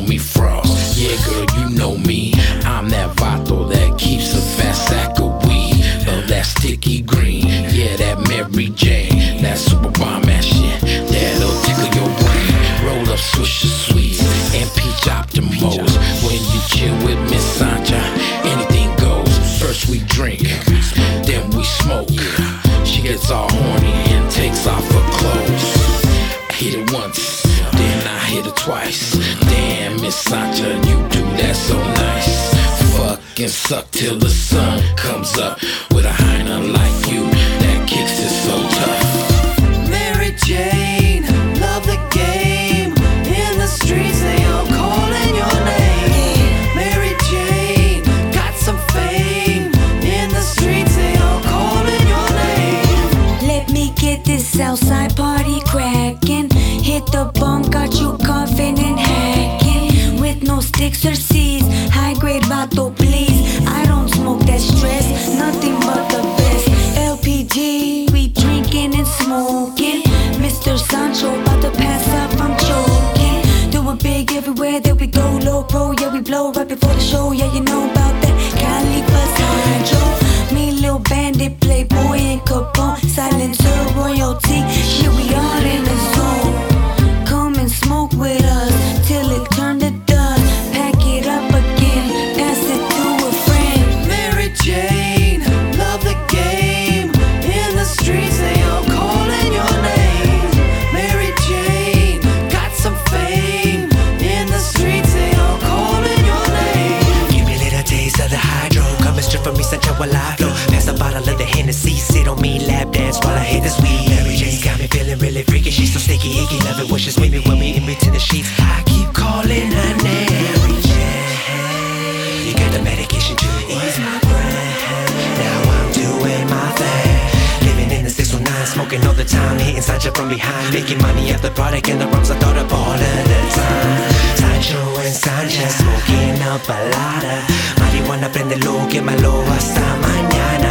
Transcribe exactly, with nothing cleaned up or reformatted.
me Frost. Yeah, girl, you know me. I'm that vato that keeps a fat sack of weed. Of that sticky green, yeah, that Mary Jane, that super bomb ass shit, that'll tickle your brain. Roll up Swisher Sweets and Peach Optimos. When you chill with Miss Sancha, anything goes. First we drink, then we smoke. She gets all horny and takes off her clothes. I hit it once, then I hit it twice. Damn, Miss Sancha, you do that so nice. Fuck and suck till the sun comes up. With a hyena like you, that kicks it so tough. Mary Jane, love the game. In the streets they all calling your name. Mary Jane, got some fame. In the streets they all calling your name. Let me get this outside party crackin'. Hit the bump, got you coughing and hacking. With no sticks or seeds, high grade vato please. I don't smoke that stress, nothing but the best. L P G, we drinking and smoking. Mister Sancho, about to pass up, I'm choking. Do it big everywhere that we go, low pro, yeah we blow right before the show. Yeah, you know about that, Calipas Hydro. Me, Lil Bandit, Playboy and Capone. Silencer, royalty, yeah we all in the zone. Come and smoke with us, till it turn to dust. Pack it up again, pass it to a friend. Mary Jane, love the game. In the streets they all calling your name. Mary Jane, got some fame. In the streets they all calling your name. Give me a little taste of the hydro, coming straight from me, such a while I flow. Pass a bottle of the Hennessy, sit on me, lap dance while I hit the sweet. Mary Jane's got me feeling really freaky, she's so sticky, icky, love it when she's with me, when we in between the sheets. I keep calling her name. Mary Jane, you got the medication to ease my brain. Now I'm doing my thing, living in the six oh nine, smoking all the time, hitting Sancha from behind, making money at the product and the rums. I thought of all of the time. Sancho and Sancha, smoking up a lot. Marihuana, prendelo, quémalo hasta mañana.